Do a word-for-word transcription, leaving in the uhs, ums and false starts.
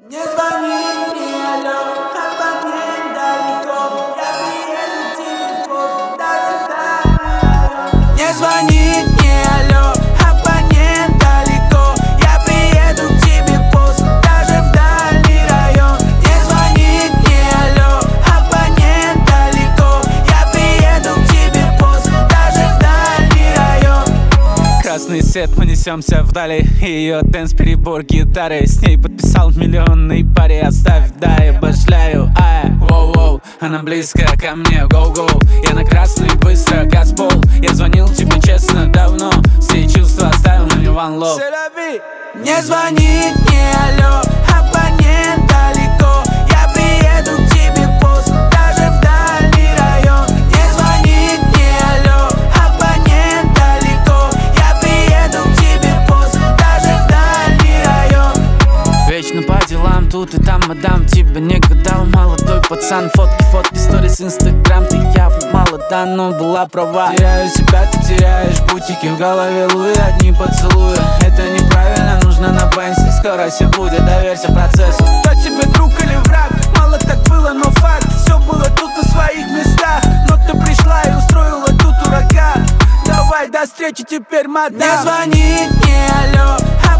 Не звони мне, алло, абонент далеко. Я приеду к тебе поздно, даже в дальний район. Не звони мне, алло, абонент далеко. Я приеду к тебе поздно, даже в дальний район. Не звони мне, алло, абонент далеко. Я приеду к тебе поздно, даже в дальний район. Красный свет, мы несемся вдали. Ее дэнс, перебор гитары. С ней подписал миллионный пари. Оставь, да, я башляю, ай, воу-воу. Она близко ко мне, гоу-гоу. Я на красный, быстро, газ пол. Я звонил тебе честно давно. Все чувства оставил, но не one love. Не звони мне, алло, абонент далеко. Я приеду к тебе поздно, даже в дальний район. Не звони мне, алло, абонент далеко. Я приеду к тебе поздно, даже в дальний район. Вечно по делам, тут и там, мадам, тебя не гадал. Молодой пацан, фотки, фотки, сторис, инстаграм. Ты явно молода, но была права. Теряю себя, ты теряешь бутики. В голове луи, одни поцелуи. Это неправильно, нужно на пенсии. Скоро все будет, доверься процессу. Кто тебе друг или враг? Мало так было, но факт. Все было тут на своих местах. Но ты пришла и устроила тут ураган. Давай до встречи теперь, мадам. Не звони мне, алло,